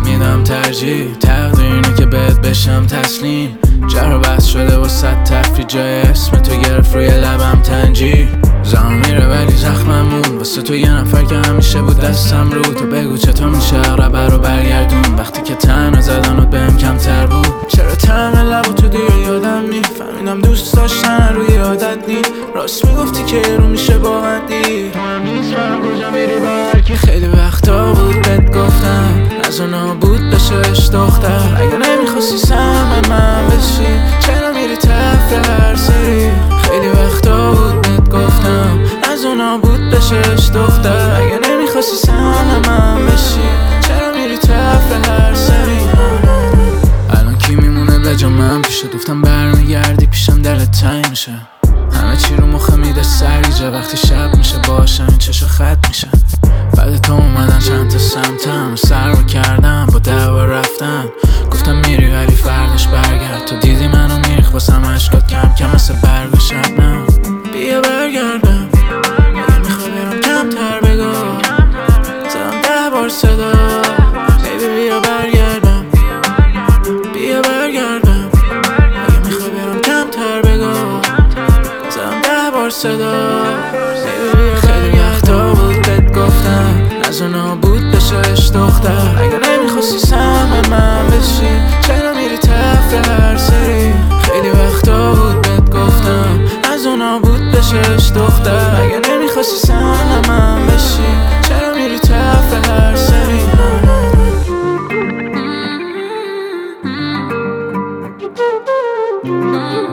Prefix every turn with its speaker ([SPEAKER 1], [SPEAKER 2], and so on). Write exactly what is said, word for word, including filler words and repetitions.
[SPEAKER 1] میدم ترجیح تقدیر اینه که بهت بشم تسلیم. جر و بحث شده و صد تفری جای اسم تو گرفت روی لبم تنجیر. زمان میره ولی زخممون واسه تو یه نفر که همیشه بود دستم رو. تو بگو چطور میشه اقربه رو برگردون وقتی که تنها زدنت بهم کمتر بود. چرا طعم لبو تو دیگه یادم نی؟ فهمیدم دوست داشتن روی عادت نی. راست میگفتی که رو میشه باوردی مهم نیست من کجا میری با هرکی. خیلی وقتا بود بهت گفتم از اونا بود بشش دختر. اگه نمیخواستی سهم من بشی چرا میری تفره هر سری. خیلی وقتا بود بهت گفتم از اونا بود بشش دختر. اگه نمیخواستی سهم من بشی چرا میری تفره هر سری. الان کی میمونه به جا من پیشه گفتم برمیگردی پیشم دلت تنگ میشه. همه چی رو مخه میده سریجه وقتی شب میشه باشم این چشا خط میشه. بعد تو اومدن چند تا سمتم سر رو کردم با دعوا رفتن. گفتم میری ولی فرداش برگرد. تو دیدی منو میریخ واسم اشکات کم کم مثل برگ و شبنم. بیا برگردم اگه میخوای برم کمتر بگو زدم ده بار صدا. بیبی بیا برگردم بیا برگردم اگه میخوای برم کمتر بگو زدم ده بار صدا. خیلی وقتا بود بهت گفتم از اونا بود بشش دختر. اگه نمیخواستی سهم من بشی چرا میری تفره هر سری. خیلی وقتا بود بهت گفتم از اونا بود بشش دختر. اگه نمیخواستی سهم من بشی چرا میری تفره هر سری.
[SPEAKER 2] Mm-hmm.